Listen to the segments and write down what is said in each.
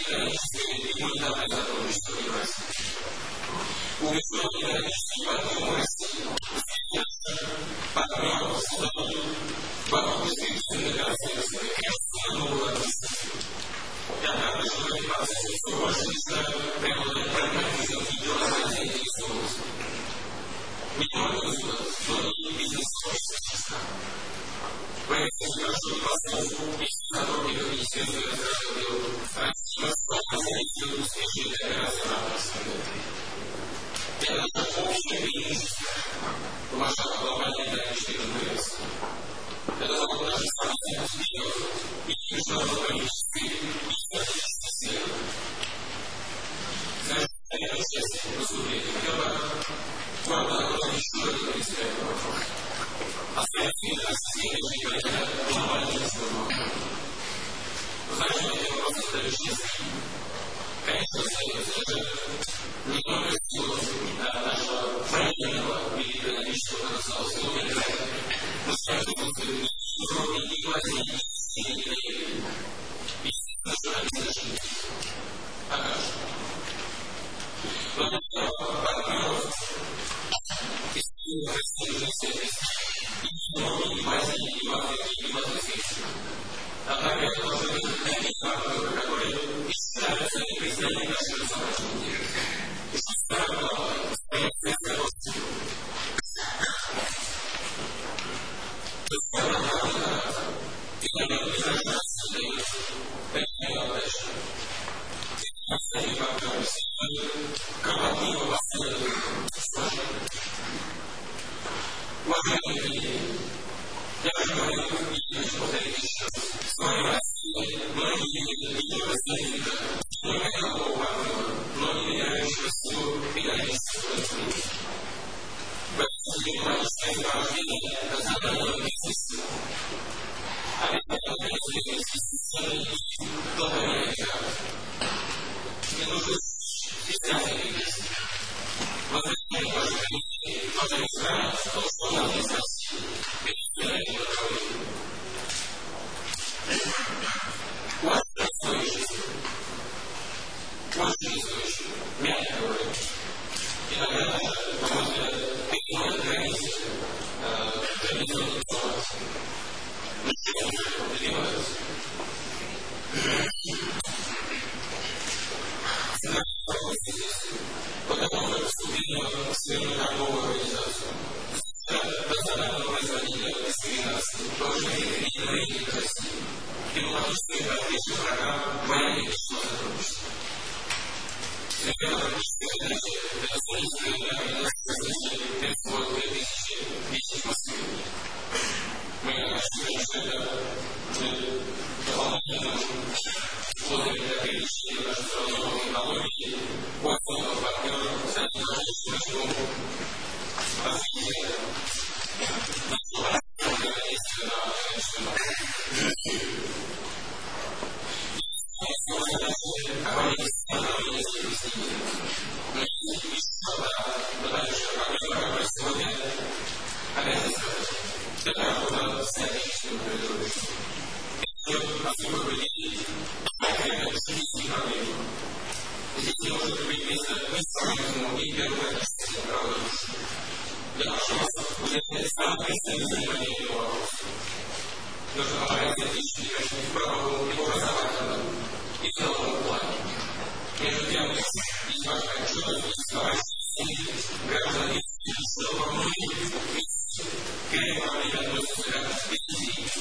экономическое и гуманитарное сотрудничество в Евразии. Увлеченный экономическим подъемом России, партнеров создают вокруг перспективы для развития крестного нового администрации. Я также в этом процессе все больше начинаю преобладать прагматизм и деловая заинтересованность. Не только государство, но и бизнес-сообщество. Поэтому прошу непосредственно вместе с сотрудниками Министерства иностранных дел России распространять успешные кооперации в рамках СНГ. Это наше общее преимущество в масштабах глобальной экономической конкуренции. Это залог наших совместных успехов и международно-политической и стратегической сферы. Завершение части выступления Германа можно еще один принципиальный вопрос. Остается ли нас следующий вариант глобального уровня? Значение вопроса исторический. Конечно, остается даже немного силы нашего военного или экономического потенциала сегодня играет. Мы скажем, уровни дипломатии и доверия. И национальные значения. Покажем. Но это партнеров из России и в Азии, и в Африке, и в Африке. Однако это должны быть такие партнеры, которые считаются и признают наши разработки. И что самое главное, остается здоровье. То есть самое главное, и нам безопасность дает. Это не удача. И остальные партнеры кропотливо восследуют сложные. Уважаемые коллеги, я уже говорил, и хочу повторить еще раз. В своей России многие видят не только союзника, не только такого партнера, но и меняющего силу экономического развития. В этом случае экономическое сопровождение национального бизнеса. А ведь экономические инвестиции и глобальный океан. Не нужны специальные бизнесы. Возвращение вашей комиссии, вашей страны, то, что нам не спасибо. Очень устойчивый, мягкий уровень. Иногда даже, на мой взгляд, переходит границы традиционной ситуации. Но чего же добиваются? Потому что вступление в сферу торговую организацию. Национального производителя дискриминации должны быть на рейтинг России. Дипломатическая поддержка программ военных сотрудничества. Экономическая задача – это союзная организация Пенсгод 2010 в Москве. Мы считаем, что это дополнительно условия для перемещения нашей страновой экономики, очень партнеров, кстати, нашим развития. Здесь не может быть места ни самому, ни первоначальному правительству. Я прошу вас уделять самый представительный вопрос. Нужно помогать отечественникам в правовом и образовательном и целом плане. Между тем, есть важная отчетность, граждан есть во многих переправлениях относятся как к специфике.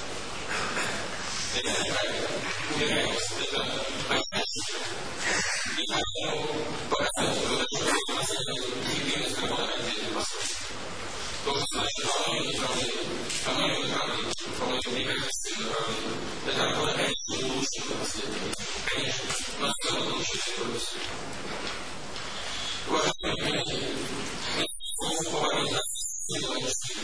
Это неправильно. Уверяюсь, это понятно. И поэтому показать, что это эффективность работы отдельных постов. То, что значит по многим направлениям, по многим некачественным направлениям, это работа, конечно, улучшена последними. Конечно, но все равно лучше трудности. Уважаемые коллеги, я поговорить о символических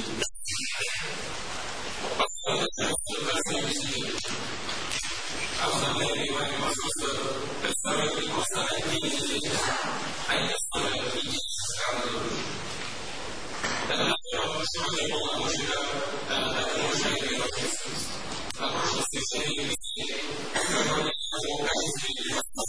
а в основном внимание возрастов представляют не просто отдельные дети, а и основные политические страны. Это сегодня полномочия, так уважаемые ответственность. На прошлом совещании в качестве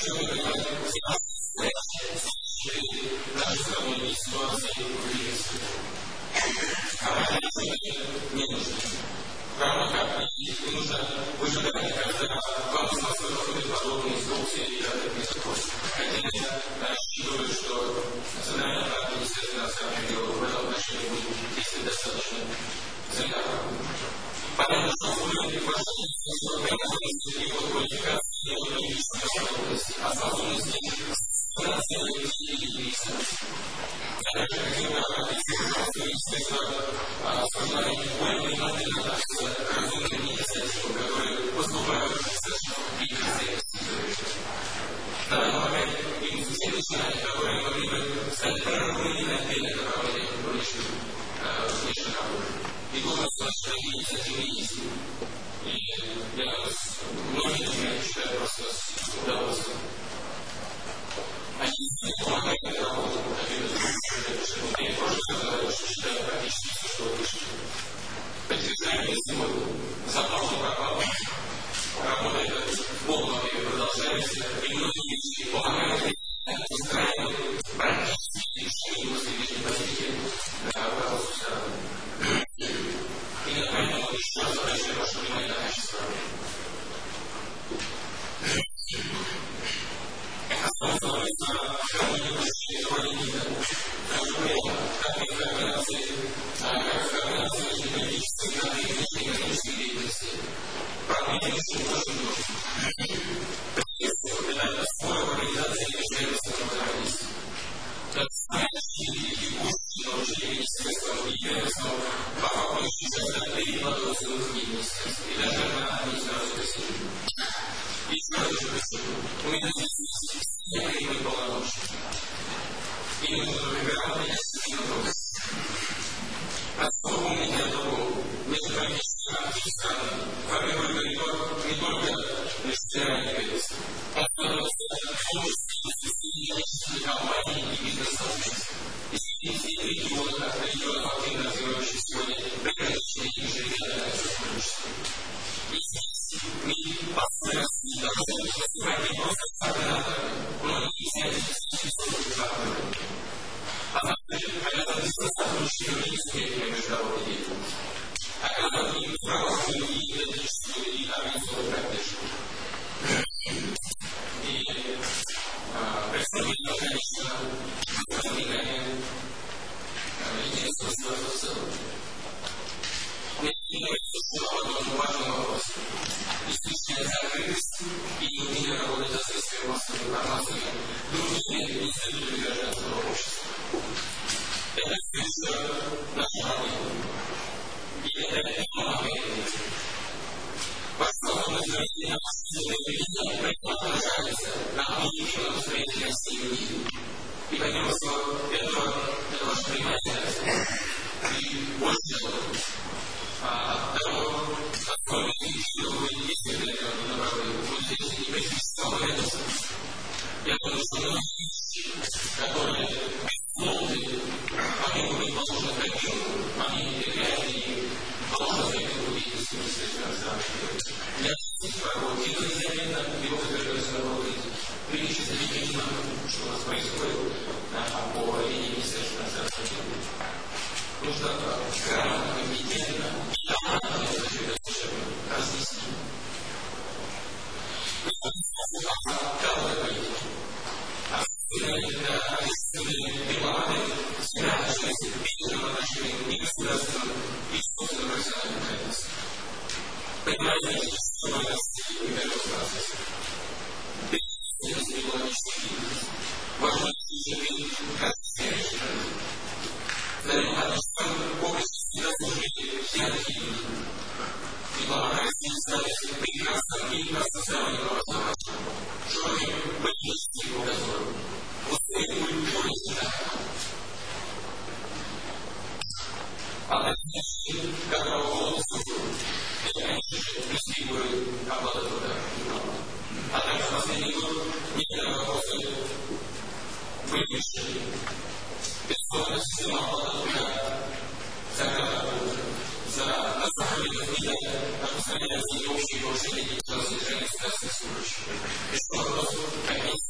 распространяется и общее повышение диагностической скорости. Решен вопрос комиссии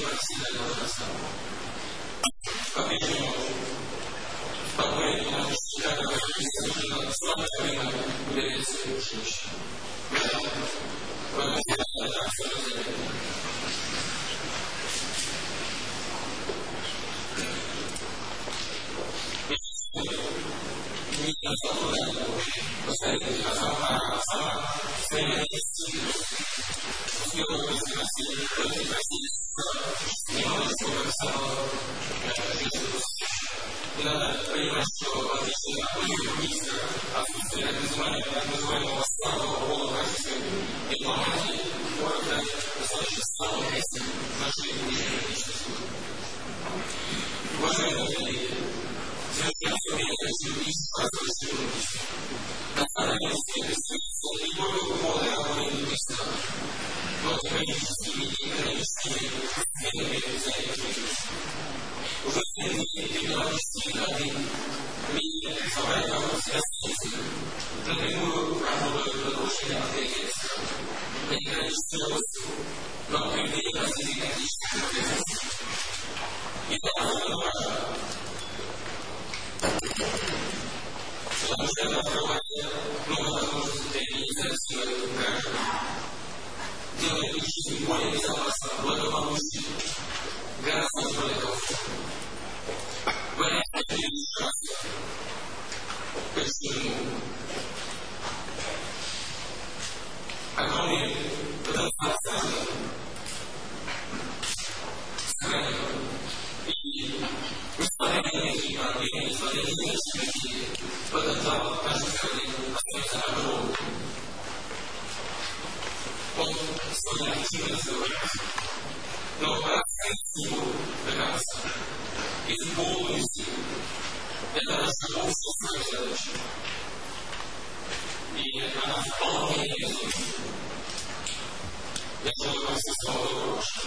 всегда должна. По-прежнему, спокойно, потому что всегда нужно слабое время уверять свою женщину. Поэтому это абсолютно заметно. Не забывай поставить сама своими действиями. Успела высказать против России немного сколько самого жизни. И надо понимать, что в отличие от министра отсутствие так называемого слабого пола российской дипломатии может дать достаточно слабый место нашей внешней личности. Уважаемые коллеги, не только полная авторитета, но и политическими и экономическими сменами взаимодействия. Уже дипломатические ходы менее собрать связки, напрямую работают продолжение авторитета. Это не количество рост, но приведение развития экономических процессов. И это особенно важно. Потому что это открывает много возможностей для инициативы граждан, делает их жизнь более безопасной, благополучной, гораздо более комфортной. В этом шанс. Почему? Огромный потенциал страны, и несмотря на такие проблемы, несмотря на такие потенциал нашей страны остается огромным. Он сегодня активно развивается. Но расценить его до конца и полностью это наша общая задача. И она вполне неизбежна. Я желаю вам всего доброго.